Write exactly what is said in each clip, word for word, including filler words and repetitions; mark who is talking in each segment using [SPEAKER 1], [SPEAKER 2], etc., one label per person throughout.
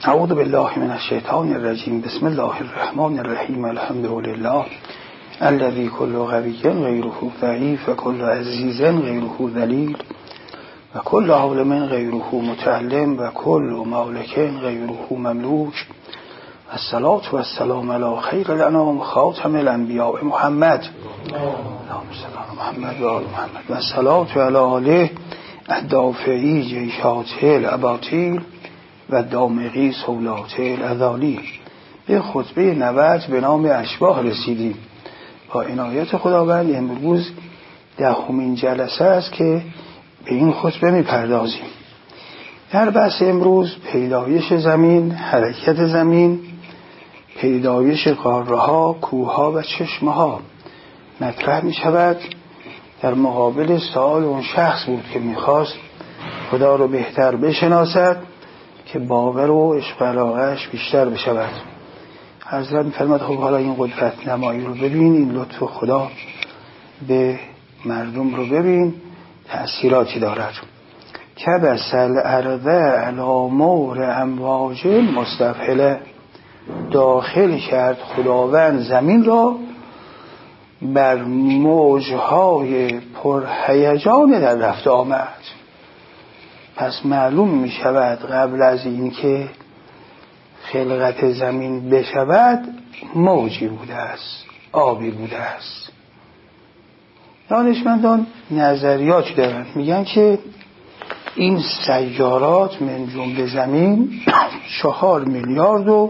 [SPEAKER 1] اعوذ بالله من الشیطان الرجیم. بسم الله الرحمن الرحیم. الحمد لله الذی کل قوی غیره ضعیف و کل عزیز غیره ذلیل و کل عالم غیره متعلم و کل مالک غیره مملوک. الصلاة و السلام علی خیر الانام خاتم الانبیاء محمد اللهم صل علی محمد و آل محمد و الصلاة علی آله الدافعی جیشات الاباطیل و دامغی سولات الاذالی. به خطبه نوت به نام اشباح رسیدیم. با عنایت خداوند امروز دهمین جلسه است که به این خطبه میپردازیم. در بحث امروز پیدایش زمین، حرکت زمین، پیدایش قاره‌ها، کوه‌ها و چشمه‌ها مطرح می شود. در مقابل سوال اون شخص بود که میخواست خدا رو بهتر بشناسد که باور و عشق و علاقه‌اش بیشتر بشود. حضرت می‌فرماد خب حالا این قدرت نمایی رو ببین، این لطف خدا به مردم رو ببین، تأثیراتی دارد. که بسل ارض علی مور امواج مستفحله، داخل کرد خداوند زمین را بر موجهای پرهیجان در رفت آمد. پس معلوم می شود قبل از این که خلقت زمین بشود موجی بوده است، آبی بوده است. دانشمندان نظریاتی دارند، میگن که این سیارات من جمله زمین چهار میلیارد و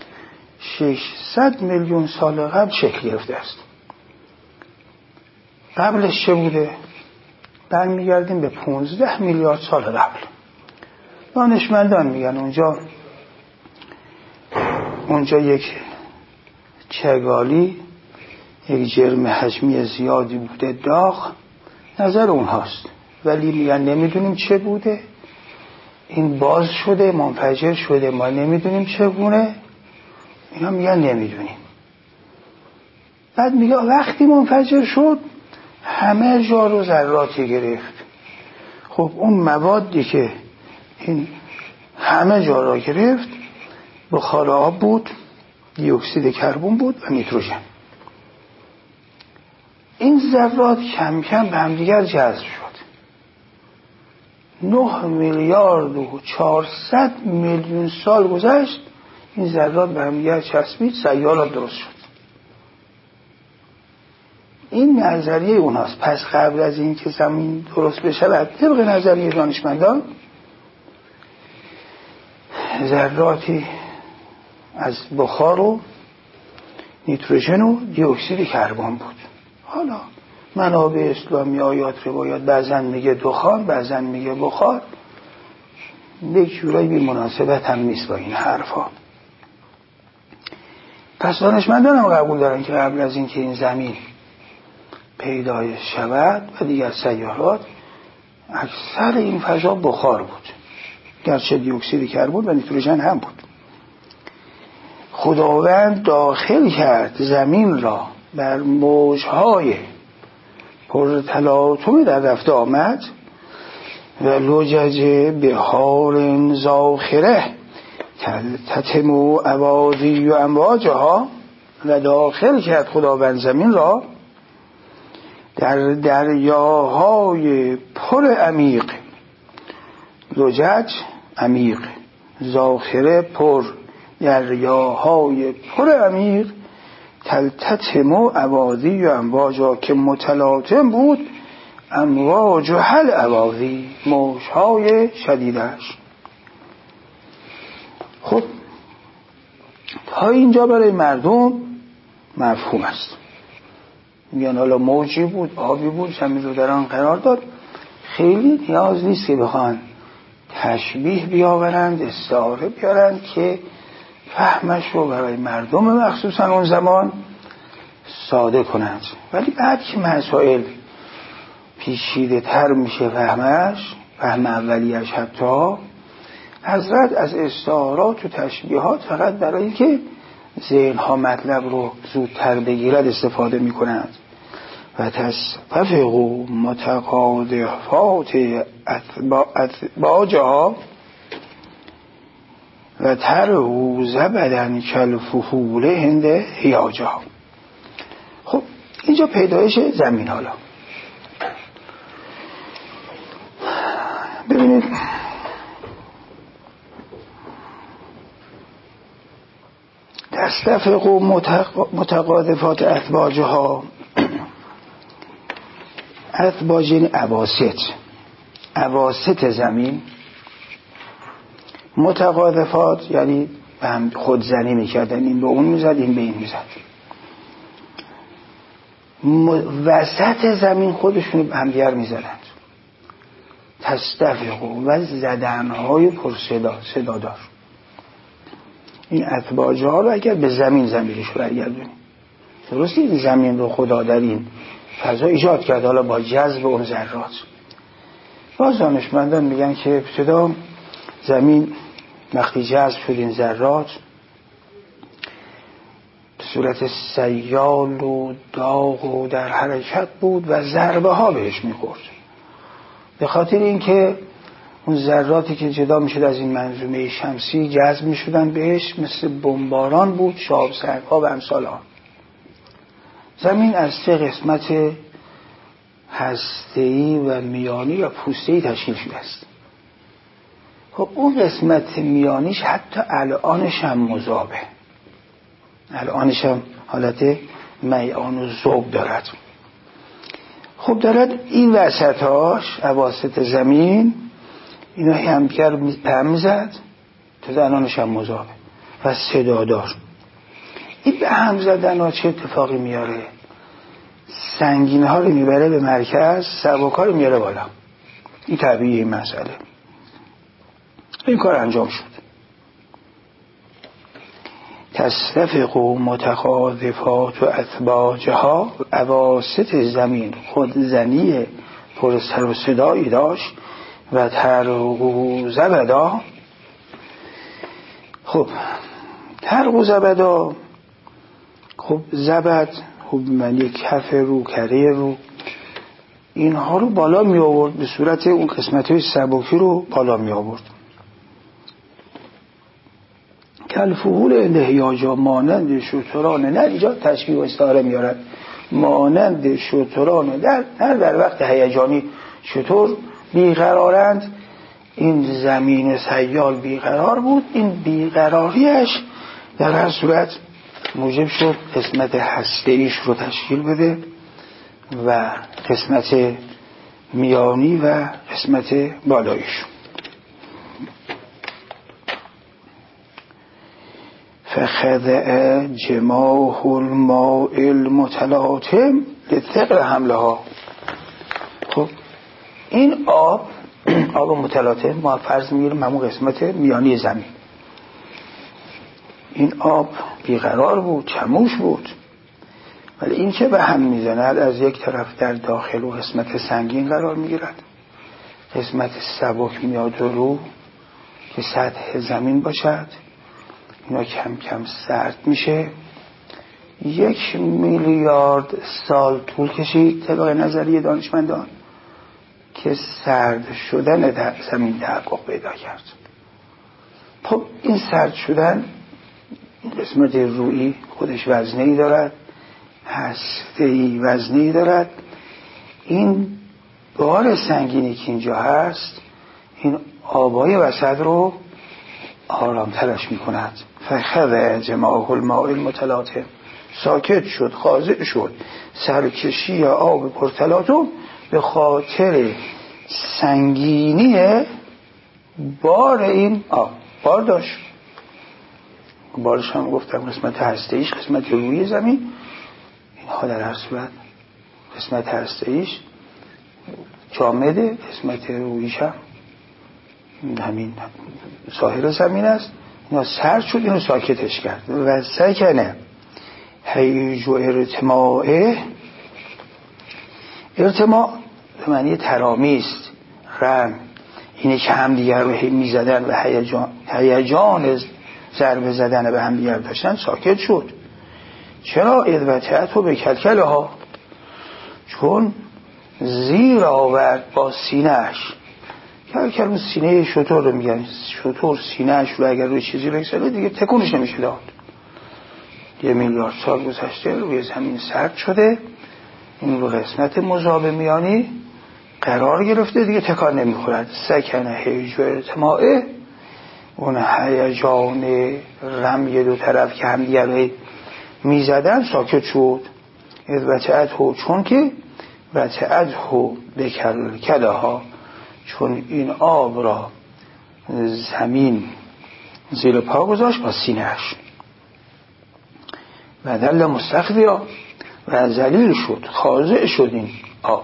[SPEAKER 1] ششصد میلیون سال قبل شکل گرفته است. قبلش چه بوده؟ برمیگردیم به پونزده میلیارد سال قبل. دانشمندان میگن اونجا اونجا یک چگالی، یک جرم حجمی زیادی بوده داغ، نظر اونهاست. ولی میگن نمیدونیم چه بوده، این باز شده منفجر شده، ما نمیدونیم چگونه. اینا میگن نمیدونیم. بعد میگه وقتی منفجر شد همه جا رو ذراتی گرفت. خب اون موادی که این همه جا را گرفت بخار آب بود، دی اکسید کربن بود و نیتروژن. این ذرات کم کم به هم دیگر جذب شد. نه میلیارد و چهارصد میلیون سال گذشت، این ذرات به هم دیگر چسبید، سیارات درست شد. این نظریه اوناست. پس قبل از این که زمین درست بشود، طبق نظریه دانشمندان ذراتی از بخار و نیتروژن و دی اکسید کربن بود. حالا منابع اسلامی آیات روایات بعضن میگه دخان، بعضن میگه بخار. یک جورایی بی مناسبت هم نیست با این حرفا. پس دانشمندان هم قبول دارن که قبل از این که این زمین پیدایش شود و دیگر سیارات، اکثر این فضا بخار بود، گرچه دی اکسید کربن و نیتروژن هم بود. خداوند داخل کرد زمین را بر موجهای پرتلاطم در رفت آمد و لجج بحار زاخره تتمو اوادی و امواجها، و داخل کرد خداوند زمین را در دریاهای پر عمیق. لجج عمیق، زاخره پر، دریاهای پر عمیق. تلتتمو اوادی و امواجها که متلاطم بود، امواج و حل اوادی، موجهای شدیدش. خب تا اینجا برای مردم مفهوم است. میگن حالا موجی بود، آبی بود، زمین رو در آن قرار داد. خیلی نیاز نیست که بخوان تشبیه بیاورند، استعاره بیارند که فهمش رو برای مردم مخصوصا اون زمان ساده کنند. ولی بعد که مسائل پیچیده تر میشه فهمش، فهم اولیش، حتی حضرت از استعارات و تشبیهات فقط برای که ذهنها مطلب رو زودتر بگیرد استفاده میکنند. و تصفقوا متقاضفات اتباجها و ترهو زبدن کالفحول هند هیاجها. خب اینجا پیدایش زمین. حالا ببینید تستفق و متقاذفات اثباجها. اثباج یعنی اواسط، اواسط زمین. متقاذفات یعنی خودزنی میکردن، این به اون میزد این به این میزد. وسط زمین خودشون به هم دیگر میزدند. تستفق و زدنهای پرصدا، صدادار. این اثباج ها رو اگر به زمین زمیرش رو برگردونیم، درستی این زمین رو خدا در این فضا ایجاد کرد، حالا با جذب اون ذرات. باز دانشمندان میگن که ابتدا زمین وقتی جذب شد این ذرات به صورت سیال و داغ و در حرکت بود و ضربه ها بهش میخورد، به خاطر اینکه اون ذراتی که جدا میشد از این منظومه شمسی جذب میشدن بهش، مثل بمباران بود، شهاب سنگ‌ها و امثال آن. زمین از سه قسمت هسته‌ای و میانی و پوسته‌ای تشکیل شده است. خب اون قسمت میانیش حتی الانش هم مذابه، الانش هم حالت میعان و ذوب دارد. خب دارد این وسطاش اواسط زمین اینا همدیگر هم میزد تا الانش هم مذابه و صدادار. این به هم زدن ها چه اتفاقی میاره؟ سنگین ها رو میبره به مرکز، سبک ها رو میاره بالا. این طبیعی این مسئله. این کار انجام شد. تستفق و متخاذفات و اثباجها. اواسط زمین خودزنی پر سر و صدایی داشت و ترق و زبدا. خب ترق و زبدا، خب زبد خب معنی کف رو، کره رو، اینها رو بالا می آورد، به صورت اون قسمت های سبکی رو بالا می آورد. کالفحول اندهیاجا، مانند شتران، نه اینجا تشبیه و استعاره میارن، مانند شتران در هر در وقت هیجانی شتر بیقرارند، این زمین سیال بیقرار بود. این بیقراریش در هر صورت موجب شد قسمت هسته‌ایش رو تشکیل بده و قسمت میانی و قسمت بالایش. فخذع جماح الماء المتلاطم لثقل حملها. خب این آب آب متلاطم ما فرض میگیریم همون قسمت میانی زمین، این آب بیقرار بود، چموش بود، ولی این چه به هم میزند؟ از یک طرف در داخل و قسمت سنگین قرار میگیرد، قسمت سبک میاد رو که سطح زمین باشد، اینا کم کم سرد میشه. یک میلیارد سال طول کشید طبق نظریه دانشمندان که سرد شدن در زمین تحقق پیدا کرد. خب این سرد شدن، این قسمت روئی خودش وزنه‌ای دارد، هسته‌ای وزنه‌ای دارد. این بار سنگینی که اینجا هست این آبای وسط رو آرامترش می کند. فخذع جماح الماء المتلاطم، ساکت شد، خاضع شد سرکشی آب پرتلاطم به خاطر سنگینی بار این آب. بار داشت، بارش هم گفتم قسمت هسته‌ایش قسمت روی زمین، اینها در هر صورت قسمت هسته‌ایش جامده، قسمت رویش هم همین ساحل زمین است. اینا سرد شد، اینو ساکتش کرد. و سکنه هیج و ارتماعه، ارتماع به معنی ترامی است، رم، اینه که هم دیگر رو میزدن و هیجان هیجان ضربه زدن به هم دیگر داشتن، ساکت شد. چرا؟ ادوتت و به کلکله چون زیر آورد با سینهش هر کلمه سینه شتر رو میگن، شتر سینه‌اش رو اگر روی چیزی بگذاره دیگه تکونش نمیشه داد. یه میلیارد سال گذشته روی زمین سرد شده، این رو قسمت مذاب میانی قرار گرفته، دیگه تکان نمیخورد. سکنه هیج و ارتماعه، اون هیجان رمی دو طرف که هم دیگر رو میزدن ساکت شد. از وچعت ها، چون که وچعت ها بکل کده ها، چون این آب را زمین زیر پا گذاشت با سینه‌اش و دل مستخفیا و ذلیل شد، خاضع شد این آب.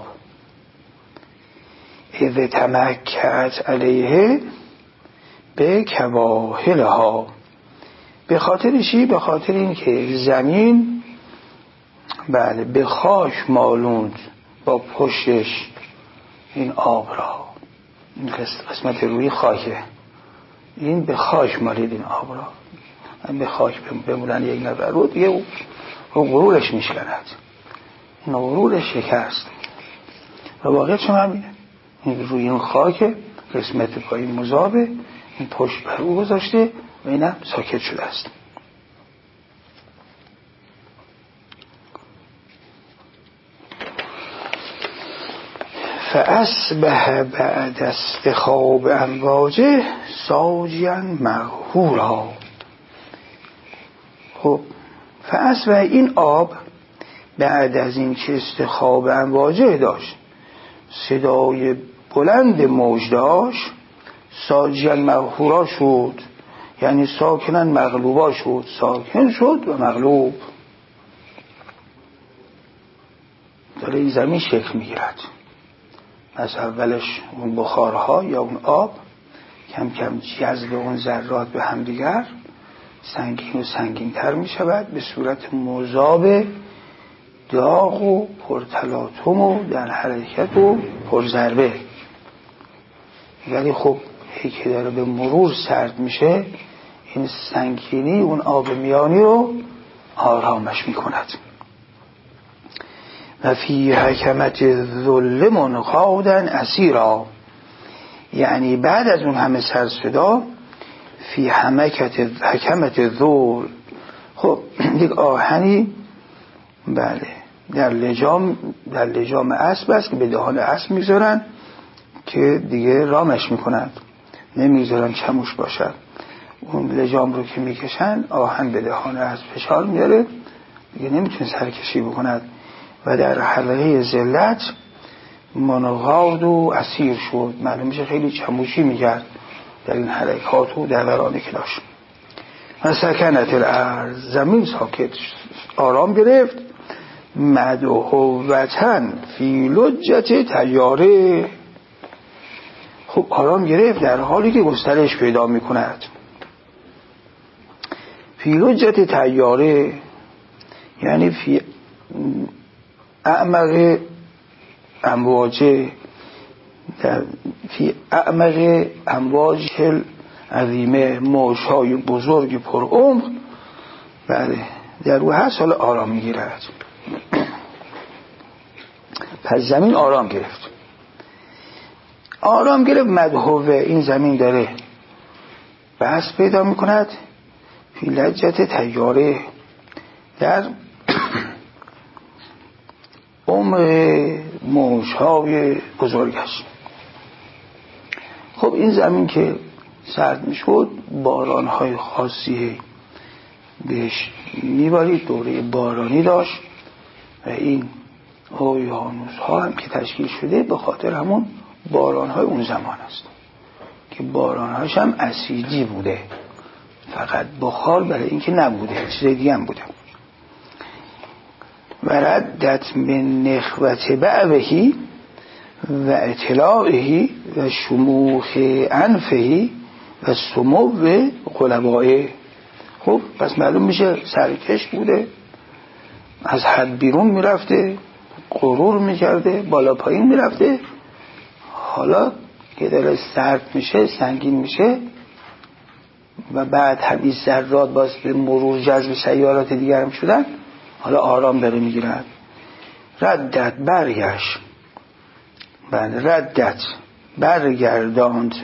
[SPEAKER 1] اذ تمکت علیه به کواهلها، به خاطر چی؟ به خاطر این که زمین بله به خاک مالوند با پشتش این آب را. این قسمت روی خاکه، این به خاک مالید این آب را. این به خاک بمونن یک نفر رو دیگه او غرورش میشکند، این غرورش شکست و واقعیت چون همینه. این روی این خاک قسمت پای مذابه، این پشت بر او گذاشته و اینم ساکت شده است. فاصبح بعد استخاب امواجه ساجیا مغهورا. خب فاصبح، این آب بعد از این که استخاب امواجه داشت، صدای بلند موج داشت، ساجیا مغهورا شد، یعنی ساکنن مغلوبا شد، ساکن شد و مغلوب. داره این زمین شکل میگیرد. از اولش اون بخارها یا اون آب کم کم جذب اون ذرات به همدیگر سنگین و سنگین تر می شود به صورت مذاب داغ و پرتلاطم و در حرکت و پرضربه. ولی خب هی که داره به مرور سرد میشه، این سنگینی اون آب میانی رو آرامش میکند. و فی حکمت الذل منقادا اسیرا، یعنی بعد از اون همه سر صدا فی حمکت حکمت الذل. خب یک آهنی بله در لجام در لجام اسب است که به دهان اسب میذارن که دیگه رامش میکنن، نمیذارن چموش باشد. اون لجام رو که میکشن آهن به دهان اسب فشار میاره، دیگه نمیتونه سرکشی بکند و در حلقه ذلت منقاد و اسیر شد. معلوم میشه خیلی چموشی میکرد در این حرکات و دورانی که داشت. و سکنت الارض، زمین ساکت آرام گرفت. مدهوتن فی لجت تیاره، خب آرام گرفت در حالی که گسترش پیدا میکند. فی لجت تیاره یعنی فی اعمق امواجه، در فی اعمق امواج عظیمه، موجهای بزرگ پر عمق بله در او هست، حالا آرام میگیرد. پس زمین آرام گرفت آرام گرفت مدهوه، این زمین داره بحث پیدا میکند فی لجت تیاره، در عمق موجهای بزرگش. خب این زمین که سرد میشد بارانهای خاصی بهش میبارید، دوره بارانی داشت و این اقیانوس ها هم که تشکیل شده به خاطر همون بارانهای اون زمان است که بارانهاش هم اسیدی بوده، فقط بخار برای اینکه نبوده، چیز دیگه هم بوده. و ردت من نخوت بعوهی و اطلاعهی و شموخ انفهی و سمو قلبائه. خب پس معلوم میشه سرکش بوده، از حد بیرون میرفته، غرور میکرده، بالا پایین میرفته. حالا که داره سرد میشه، سنگین میشه و بعد همین ذرات باز به مرور جذب سیارات دیگر هم شدن، حالا آرام داره میگیرد. ردت برگشت، بله ردت برگرداند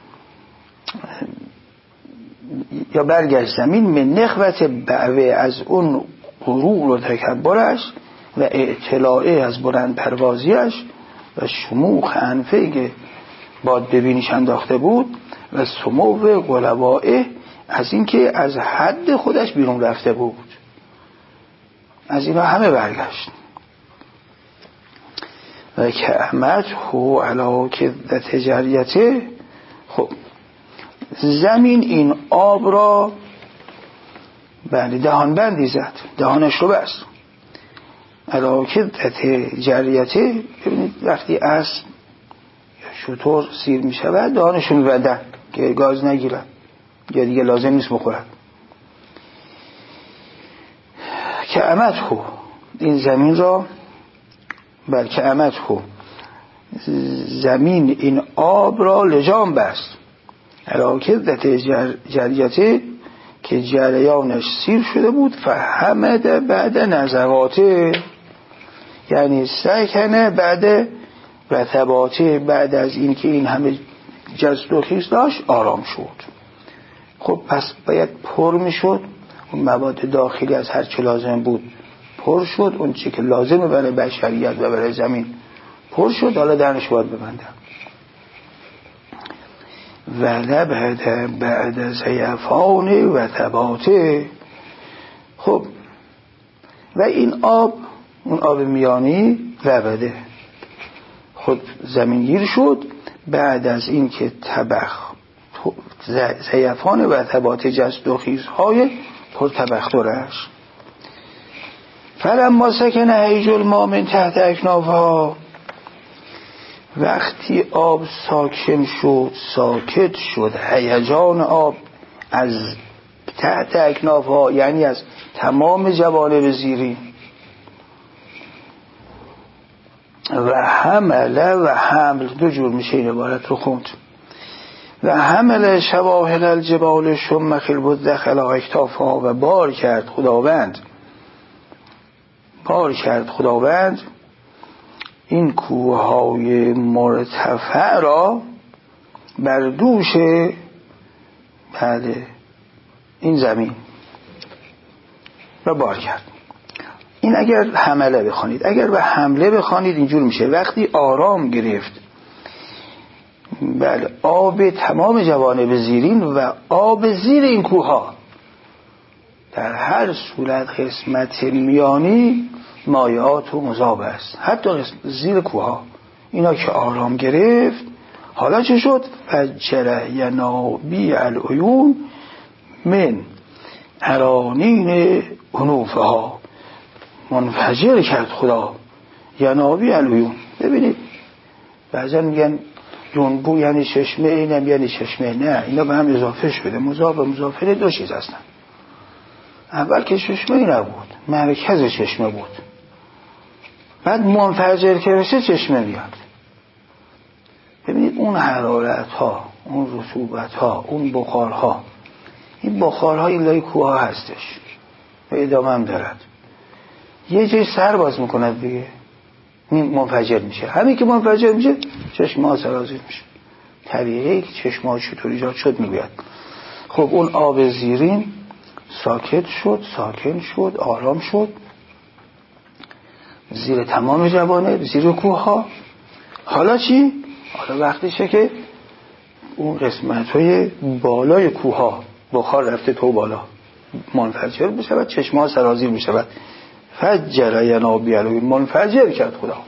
[SPEAKER 1] یا برگشت زمین من نخوت بعوه از اون غرور و تکبرش و اعتلاعه از بلند پروازیش و شموخ انفه که باد ببینیش انداخته بود و سمو غلبائه از اینکه از حد خودش بیرون رفته بود. از اینا همه برگشت. و که احمد هو علا کدت جریته. خب زمین این آب را بله دهان بندی زد، دهانش رو بست. علا کدت جریته، ببینید وقتی اسب یا شتر سیر می شود دهانشون بدن که گاز نگیرن یا دیگه لازم نیست بخورن. که احمد هو این زمین را بلکه احمد هو زمین این آب را لجام بست. علاکدت جر جریته که جریانش سیر شده بود. فهمد بعد نزواته یعنی سکنه بعد رطباته بعد از این که این همه جذب و خیز داشت آرام شد. خب پس باید پر می شد اون مواد داخلی از هر چه لازم بود پر شد، اون چی که لازمه برای بشریت و برای زمین پر شد. حالا درنش باید ببندم. و لبهده بعد زیفانه و تباته. خب و این آب اون آب میانی لبهده خود زمینگیر شد بعد از این که طبخ زیفان و تباته جست و خیزهای پر طبخترش. فلما سکن هیج الماء من تحت اکنافها وقتی آب ساکن شد ساکت شد هیجان آب از تحت اکنافها یعنی از تمام جوانب زیرین. و حمله و حمل دو جور میشه این عبارت رو خوند. و حمل شواهل الجبال شمخ البد خلا اکتافها و بار کرد خداوند بار کرد خداوند این کوههای مرتفع را بر دوش بله این زمین را بار کرد. این اگر حمله بخوانید، اگر به حمله بخوانید اینجور میشه وقتی آرام گرفت بله آب تمام جوانب زیرین و آب زیر این کوها در هر صورت قسمت میانی مایعات و مذاب است. حتی زیر کوها اینا که آرام گرفت حالا چه شد؟ فجر ینابی العیون من ارانین انوفها منفجر کرد خدا ینابی العیون. ببینید بعضا میگن جنبو یعنی چشمه اینم یعنی چشمه، نه اینا به هم اضافه شده. مضاف و مضافه دو چیز هستن. اول که چشمه نبود مرکز چشمه بود، بعد منفجر که بشه چشمه میاد. ببینید اون حرارت ها اون رطوبت ها اون بخار ها این بخار ها این لای کوه ها هستش و ادامه هم دارد. یه جای سر باز میکند دیگه منفجر میشه. همین که منفجر میشه چشمه ها سرازیر میشه. طبیعی که چشمه ها چطور ایجاد شد میگوید. خب اون آب زیرین ساکت شد ساکن شد آرام شد زیر تمام جوانب زیر کوه ها. حالا چی؟ حالا وقتیشه که اون قسمت های بالای کوه ها بخار رفته تو بالا منفجر بشه و چشمه ها سرازیر میشه و فجر ینابی العیون منفجر کرد خدا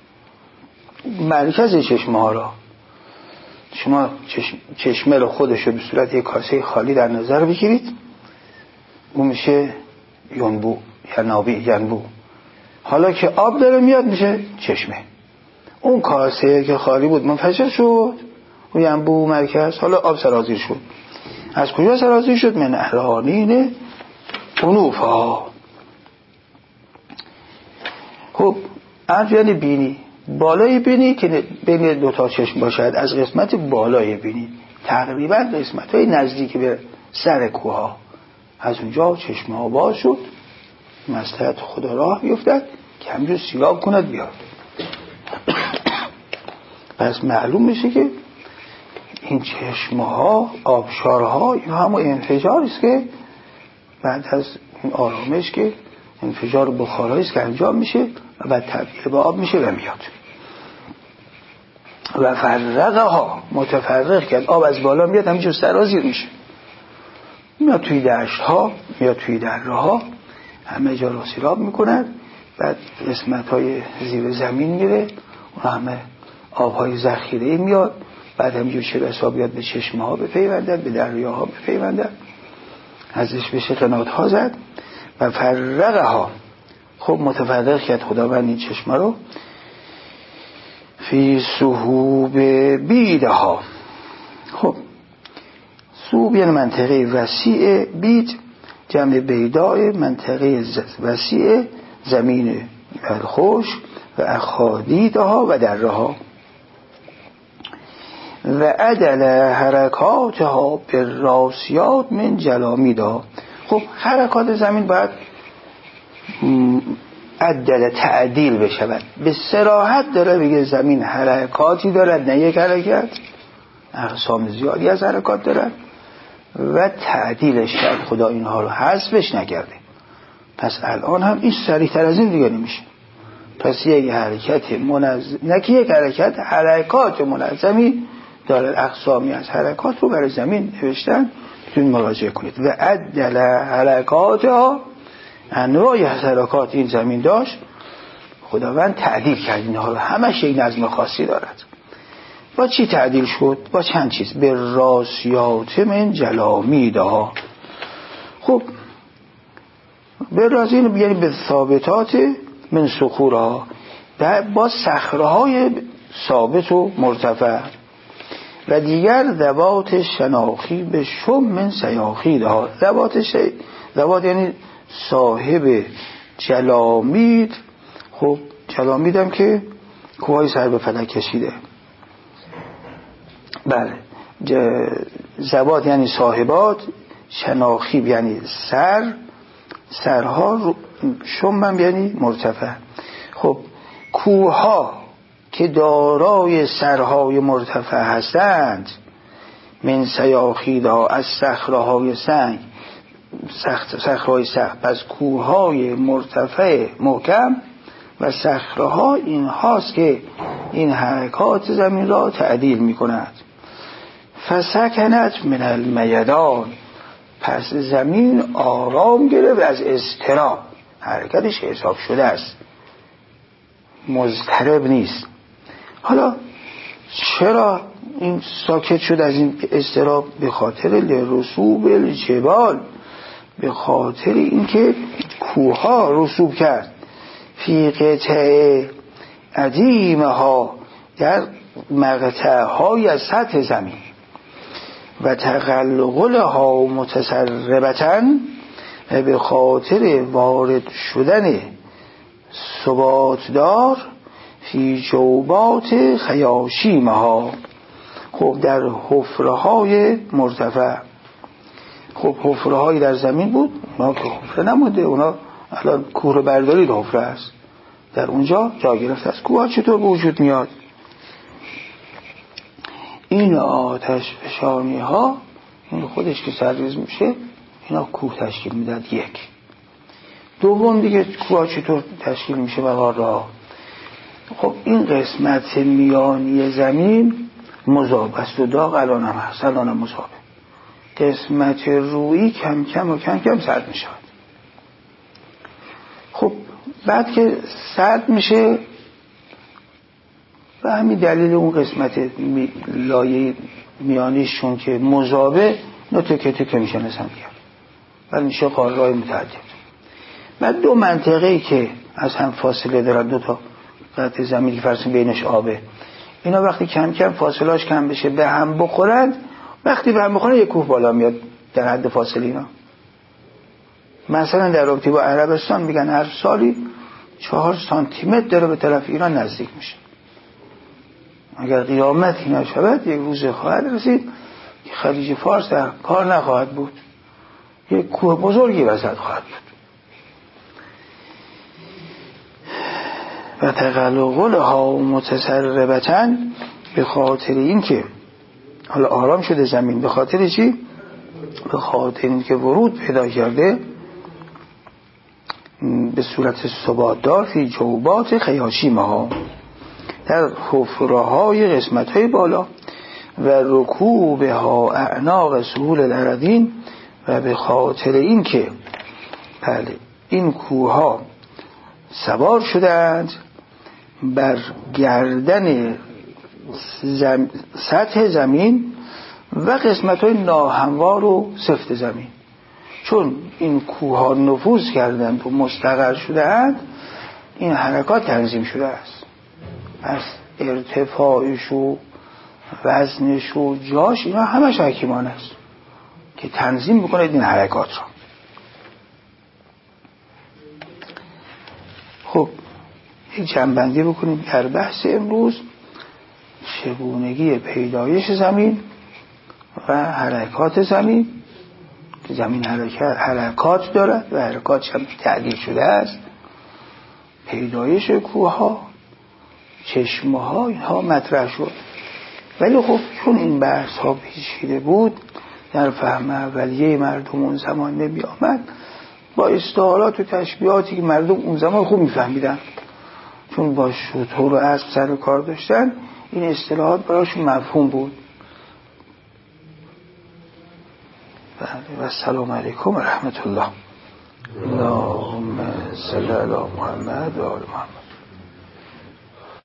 [SPEAKER 1] مرکز چشمه ها را. شما چشم، چشمه رو خودشو به صورت یک کاسه خالی در نظر بگیرید اون میشه ینبو ینابی ینبو. حالا که آب داره میاد میشه چشمه. اون کاسه که خالی بود منفجر شد و ینبو مرکز. حالا آب سرازیر شد. از کجا سرازیر شد؟ من ارانین انوفها. خب عرض یعنی بینی بالای بینی که بین دو تا چشم باشد از قسمت بالای بینی تقریبا قسمت های نزدیک به سر کوه ها از اونجا چشمه ها باز شد مصلحت خدا راه بیفتد که همجور سیلاب کند بیاد. پس معلوم میشه که این چشمه‌ها، آبشارها، این همون انفجاری است که بعد از این آرامش که انفجار بخارایی است که انجام میشه و بعد تبدیل به آب میشه و میاد. و فرقها، متفرق کرد، آب از بالا میاد همینجور سرازیر میشه، میاد توی دشت ها، میاد توی دره ها، همه جا را سیراب میکند. بعد قسمت های زیر زمین میره، اون همه آب های ذخیره میاد، بعد همینجور چه بسا بیاد به چشمه ها بپیوندن، به دریا ها بپیوندن، ازش بشه قنات ها زد. و فرقها، خب متفرق کرد خداوند این چشمه رو فی صحوب بیدها. خب صحوب یعنی منطقه وسیع، بید جمع بیدای منطقه وسیع زمین خوش و اخادیدها و درها و عدل حرکاتها به راسیات من جلامیدها. خب حرکات زمین باید عدل تعدیل بشود. به صراحت داره بگه زمین حرکاتی دارد، نه یک حرکت، اقسام زیادی از حرکات دارد و تعدیلش کرد. خدا اینها رو حذفش نکرده. پس الان هم این سریع تر از این دیگه نمیشه. پس یک حرکت منظم، نه که یک حرکت، حرکات منظمی داره. اقسامی از حرکات رو برای زمین نوشتن، میتونید مراجعه کنید. و عدل حرکاتها، انواع حرکات این زمین داشت، خداوند تعدیل کرد اینها رو. همش یک نظم خاصی دارد. با چی تعدیل شد؟ با چند چیز. به راسیات من جلامیدها. خب به راسین یعنی به ثابتات من صخورها، با صخره‌های ثابت و مرتفع. و دیگر ذوات شناخی به شم من سیاخیدها. ذوات شی ذوات یعنی صاحب جلامید. خب جلامید هم که کوههای سر به فلک کشیده. بله، ذوات یعنی صاحبات، شناخی یعنی سر، سرها، شم یعنی مرتفع. خب کوهها که دارای سرهای مرتفع هستند، من سیاخیدها، از صخره‌های سنگ، صخره‌های سخت. پس کوههای مرتفع محکم و صخره‌ها این هاست که این حرکات زمین را تعدیل می کند. فسکنت من المیدان، پس زمین آرام گرفت از اضطراب، حرکتش حساب شده است، مضطرب نیست. حالا چرا این ساکت شد از این اضطراب؟ به خاطر لرسوب الجبال، به خاطر اینکه کوها رسوب کرد، فی قطع عدیمها، در مقطعهای از سطح زمین، و تقلقلها متسربتن، به خاطر وارد شدن ثباتدار فی جوبات خیاشیمها. خب در حفره‌های مرتفع. خب حفره‌هایی در زمین بود، اونا که حفره نموده، اونا الان کوه برداری ده حفره است، در اونجا جا گرفته است. کوه چطور به وجود میاد؟ این آتش فشانی ها، این خودش که سرریز میشه، اینا کوه تشکیل میداد. یک دوم دیگه کوه چطور تشکیل میشه؟ مغارها. خب این قسمت میانی زمین مذاب است و داغ الان هم هست، الان هم مذابه. قسمت رویی کم کم و کم کم سرد میشه. خب بعد که سرد میشه، و همین دلیل اون قسمت می... لایه میانیشون که مذابه، نو تکه تکه میشه مثلا بیار، ولی میشه قاره‌های متعدد. بعد دو منطقه‌ای که از هم فاصله دارن، دو تا قطعه زمین که فرض بینش آبه، اینا وقتی کم کم فاصله‌اش کم بشه، به هم بخورن، وقتی به هم بخورن یک کوه بالا میاد در حد فاصله اینا. مثلا در رابطه با عربستان میگن هر سالی چهار سانتی متر داره به طرف ایران نزدیک میشه. اگر قیامت اینا شود، یک روز خواهد رسید که خلیج فارس در کار نخواهد بود، یک کوه بزرگی وسط خواهد بود. و تقلقلها متسربتن، به خاطر این که حالا آرام شده زمین، به خاطر چی؟ به خاطر این که ورود پیدا کرده به صورت ثباتدار فی جوبات خیاشیمها، در حفره‌های قسمت‌های بالا، و رکوبها اعناق سهول الارضین، و به خاطر این که بله این کوه‌ها سوار شدند بر گردن زم... سطح زمین و قسمت‌های ناهموار و سفت زمین. چون این کوه‌ها نفوذ کردند و مستقر شدند، این حرکات تنظیم شده است. پس ارتفاعش و وزنش و جاش اینا همش حکیمانه است که تنظیم بکنید این حرکات را. خب یک جنبندی بکنیم در بحث امروز، چگونگی پیدایش زمین و حرکات زمین، که زمین حرکت حرکات دارد و حرکات هم تعدیل شده است، پیدایش کوه‌ها، چشمه‌ها، اینها مطرح شد. ولی خب چون این بحث ها پیچیده بود، در فهم اولیه مردم اون زمان نمی آمد، با اصطلاحات و تشبیهاتی که مردم اون زمان خوب میفهمیدن، چون با شتر و اسب سر کار داشتن، این اصطلاحات براشون مفهوم بود. و السلام علیکم و رحمت الله. اللهم صل علی محمد و آل محمد.